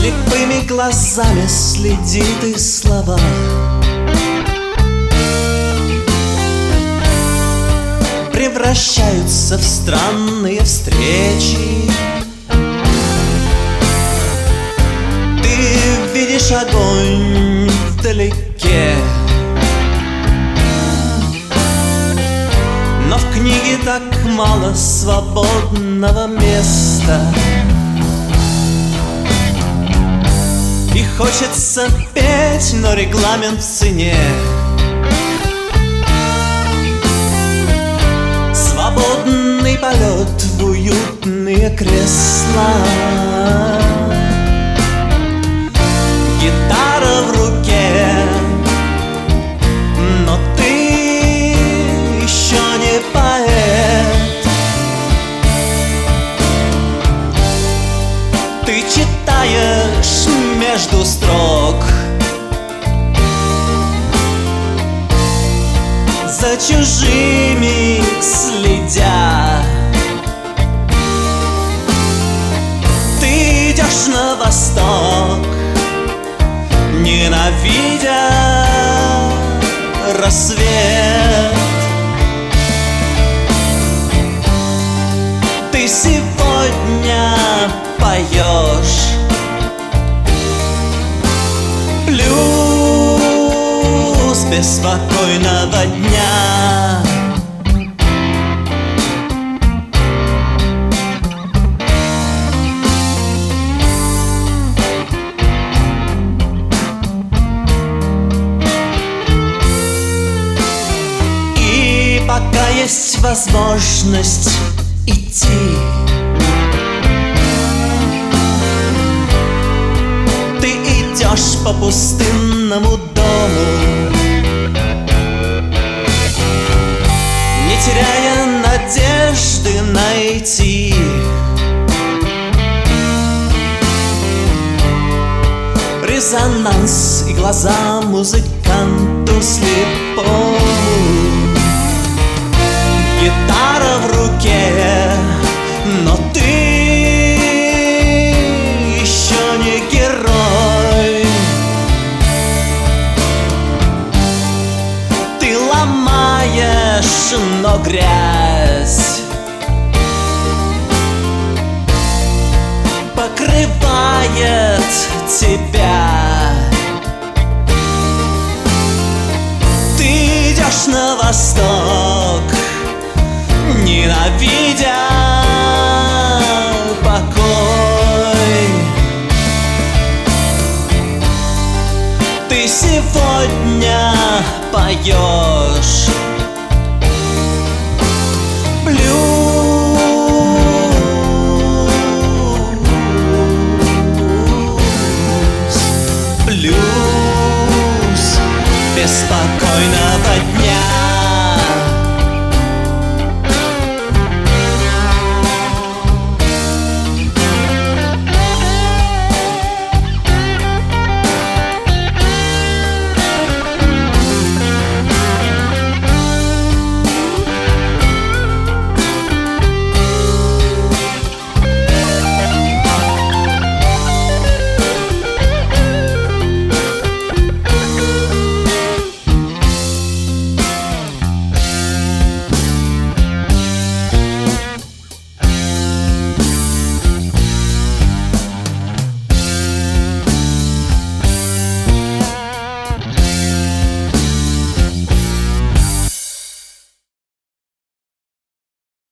Слепыми глазами следит и слова превращаются в странные встречи. Ты видишь огонь вдалеке, но в книге так мало свободного места. И хочется петь, но регламент в цене. Свободный полет в уютные кресла, гитара в руке, но ты еще не поэт. Ты читаешь между строк, за чужими следя. Ты идешь на восток, ненавидя рассвет. Ты сегодня поешь блюз беспокойного дня. И пока есть возможность идти, ты идешь по пустынному дому, не теряя надежды найти резонанс и глаза музыканту слепому. Гитара в руке, но ты еще не герой. Ты ломаешь, но грязь покрывает тебя. Ты идешь на восток, ненавидя покой. Ты сегодня поешь блюз беспокойного дня.